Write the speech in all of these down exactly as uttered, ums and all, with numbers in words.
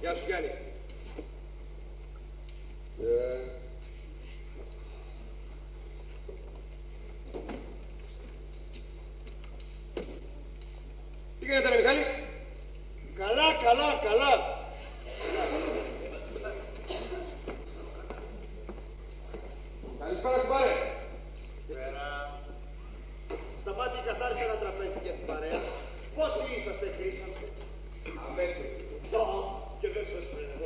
Γεια σου Γιάννη. Ε... Τι γίνεται ρε Μιχάλη? Καλά, καλά, καλά. Καλησπέρα κουμπάρε. Πέρα. Σταμάτη καθάρισε ένα τραπέζι για την παρέα. Πόσοι είσαστε, χρήσατε? Αμέτρη. Δω και δεν σας φαίνεται.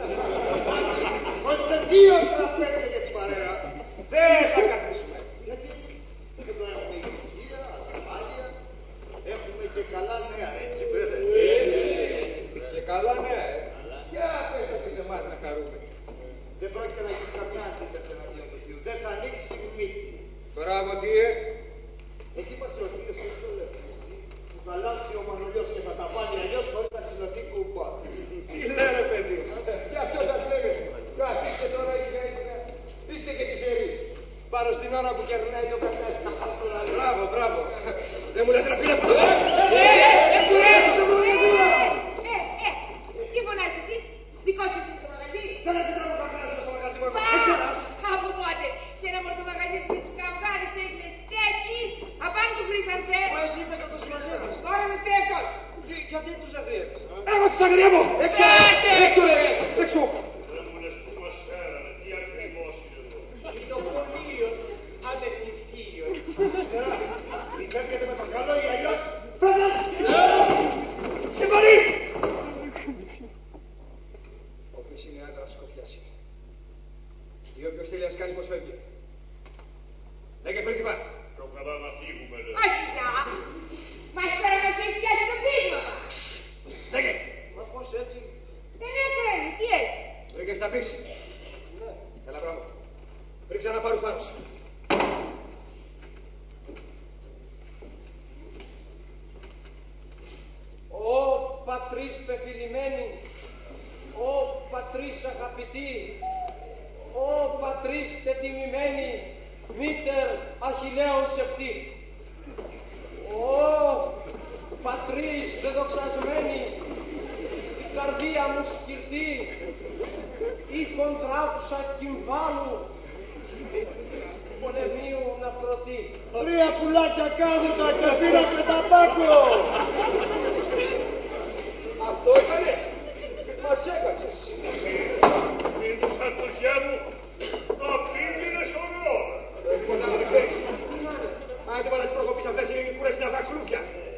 Ώστε δύο τραπέζια για την παρέα. Δεν θα καθίσουμε. Γιατί εδώ έχουμε ησυχία, ασφάλεια. Έχουμε και καλά νέα, έτσι βέβαια. Και καλά νέα, ε. Για πες τα και σε εμάς να χαρούμε. Δεν πρόκειται να γίνει καμιά αντίθεση εναντίον του θείου. Δεν θα ανοίξει μύτη. Μπράβο, τι ε. Εκεί μας ρωτήρες πώς το λέμε. Που θα αλλάξει ο Μανολιός και θα τα βάλει αλλιώς χωρίς να συλλογεί κουμπά. Τι λένε παιδί μου. Γι' αυτό σας λέγε. Καθίστε τώρα ήσυχα ήσυχα. Είστε και τυχεροί. Πάνω στην ώρα που κερνάει το καρτάσι. Μπράβο, μπράβο. Δεν μου λέτε να φύγετε από το λάθος. Τι φωνάζεις εσείς? Δικό σας είναι το μαγαζί? Δεν επιτρέπω κανένας στο μαγαζί μου. Από πότε? Σε ένα μορφό μαγαζί με τους καυγάδες έγινες τέτοιοι. Απάνω του χρήσανθε. Μα εσύ είπες να το συμμαζεύεις. Τώρα με πέφτω. Γιατί τους αγριεύεις? Εγώ τους αγριεύω. Έξω, έξω, έξω. Δεν μου λες που μας φέρανε, τι ακριβώς είναι εδώ. Είναι το πολύιο ανεχνηστήριο. Ή φεύγετε με το καλό ή αλλιώς. Φεύγετε! Συμπαρή! Όποιος είναι άντρας σκοφιάσει. Ή όποιος θέλει να σκάσει πως φεύγει. Λέγε πρίγκιπα. Πιο καλά να φύγουμε, λέει. Όχι πια. Μας πέρα μας έχει πιάσει το πείσμα μας. Λέγε. Μα πώς έτσι? Δεν έκανε, τι έτσι? Βρήκες να πεις. Ναι. Έλα μπράβο. Ρίξα να πάρουν πάνω σου. Ω πατρίς πεφυλημένοι, ω πατρίς αγαπητοί, ω πατρίς τετιμημένοι, μήτερ Αχιλλέων σεπτή. Ω πατρίς δεδοξασμένοι, η καρδία μου σκυρτή, η χονδράτουσα κυμβάλου, πολεμίου να προωθεί. Τρία πουλάκια κάθετα και πήρα και ταμπάκο.